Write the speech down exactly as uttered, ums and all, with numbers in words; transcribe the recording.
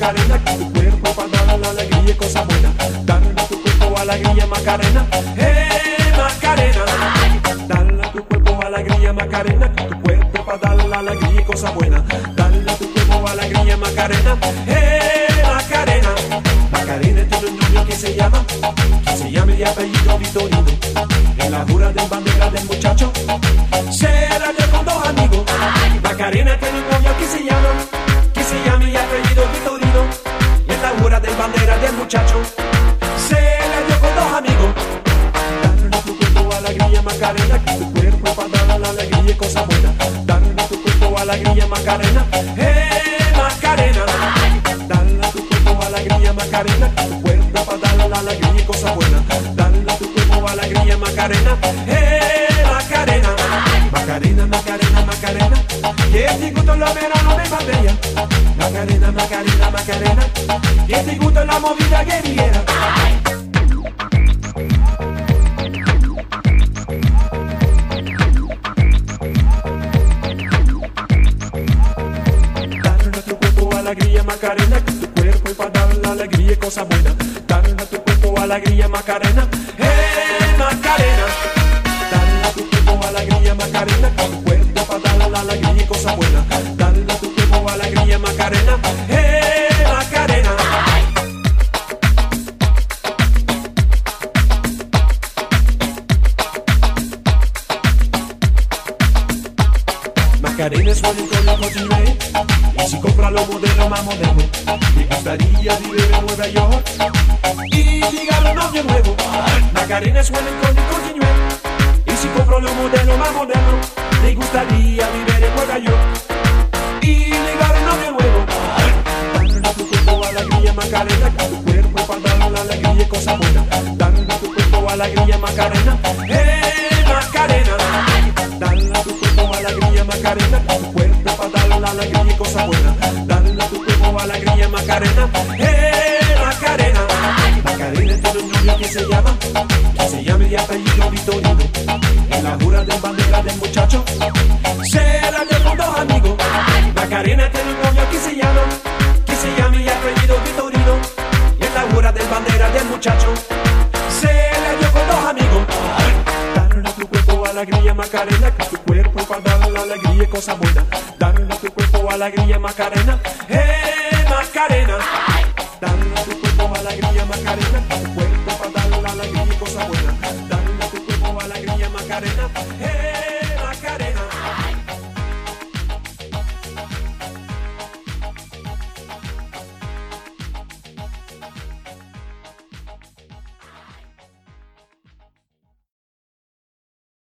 Macarena, que tu cuerpo para dar la alegría y cosa buena. Dale a tu cuerpo alegría, Macarena. Hey, Macarena. Dale a tu cuerpo alegría, Macarena, que tu cuerpo para dar la alegría y cosa buena. Dale a tu cuerpo alegría, Macarena. Hey, Macarena. Macarena tiene un niño que se llama, que se llama de apellido Vitorino. En la jura de bandera del muchacho se la dio con dos amigos. Macarena tiene un novio que se llama, que se llama y apellido Vitorino. Y en la jura de bandera del muchacho se la dio con dos amigos. Dale a tu cuerpo alegría, Macarena, que tu cuerpo para dar la alegría y cosa buena. Dale a tu cuerpo alegría, Macarena. Hey, Macarena. Dale a tu cuerpo alegría, Macarena, que tu cuerpo para dar la alegría y cosa buena. Dale a tu cuerpo alegría, Macarena. Hey, Macarena. Macarena, Macarena, Macarena, que te gusta la verano de Marbella. Macarena, Macarena, Macarena, que te gusta la movida guerrillera. Dale a tu cuerpo alegría, Macarena, que tu cuerpo para dar la alegría y cosa buena. Dale a tu cuerpo alegría, Macarena. Hey, Macarena. Dale a tu cuerpo alegría, Macarena, que tu cuerpo para dar la alegría y cosa buena. Dale a tu cuerpo alegría, Macarena. Hey, Macarena. Macarena suena con la motivé, y si compra los modelos más modernos, me gustaría vivir en Nueva York y ligar un novio nuevo. Macarena suena con el continué, y si compro los modelos más modernos, me gustaría vivir en Nueva York y ligar un novio nuevo. Dale a tu cuerpo alegría, Macarena, que tu cuerpo para dar la alegría y cosa buena. Dale a tu cuerpo alegría, Macarena. Hey, Macarena. Dale a tu cuerpo alegría, Macarena, que tu cuerpo para dar la alegría y cosa buena. Dale a tu cuerpo alegría, Macarena. Hey, Macarena. Macarena tiene un novio que se llama, que se llama de apellido Vitorino. En la jura de bandera del muchacho se la dio con dos amigos. Macarena tiene un novio que se llama, que se llama y apellido Vitorino. Y en la jura de bandera del muchacho se la dio con dos amigos. Dale a tu cuerpo alegría, Macarena, que tu cuerpo para dar la alegría y cosa buena. Dale a tu cuerpo alegría, Macarena. Hey, Macarena. Dale a tu cuerpo alegría, Macarena.